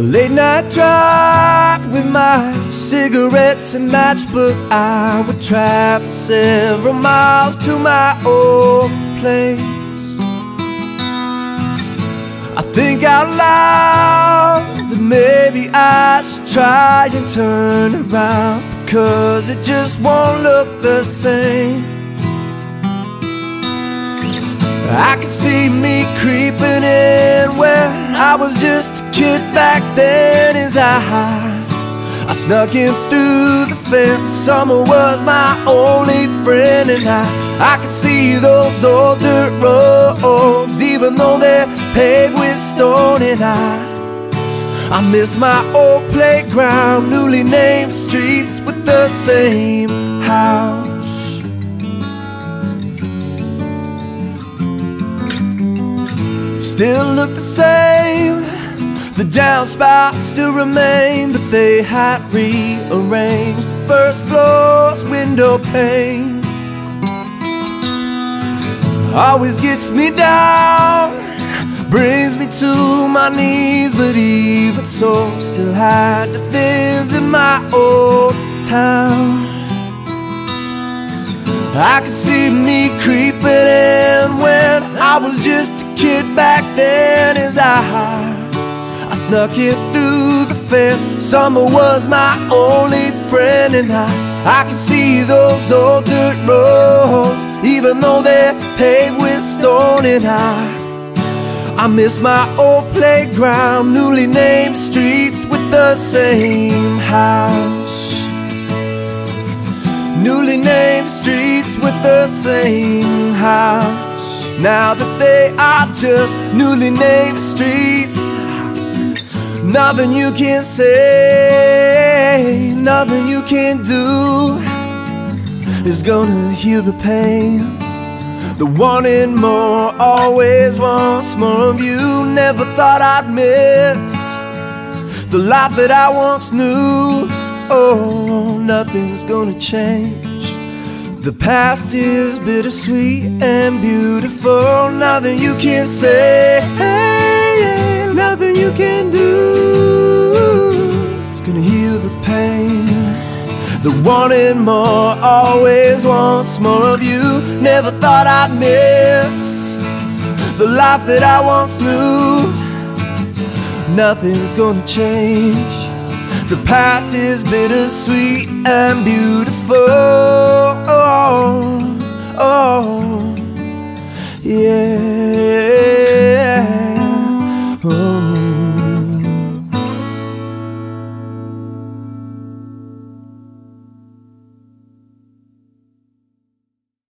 late night drive with my cigarettes and match, but I would travel several miles to my old place. I think out loud that maybe I should try and turn around, because it just won't look the same. I could see me creeping in where I was just a kid back then, as I snuck in through the fence. Summer was my only friend, and I could see those old dirt roads, even though they're paved with stone. And I miss my old playground, newly named streets with the same house. Still look the same, the downspouts still remain, but they had rearranged the first floor's window pane. Always gets me down, brings me to my knees, but even so, still had to visit my old town. I could see me creeping in when I was just a kid back then, as I snuck in through the fence. Summer was my only friend, and I could see those old dirt roads, even though they're paved with stone. And I miss my old playground, newly named streets with the same house. Newly named streets with the same house. Now that they are just newly named streets, nothing you can say, nothing you can do is gonna heal the pain. The wanting more always wants more of you. Never thought I'd miss the life that I once knew. Oh, nothing's gonna change. The past is bittersweet and beautiful. Nothing you can say, nothing you can do is gonna heal the pain. The wanting more always wants more of you. Never thought I'd miss the life that I once knew. Nothing's gonna change. The past is bittersweet and beautiful.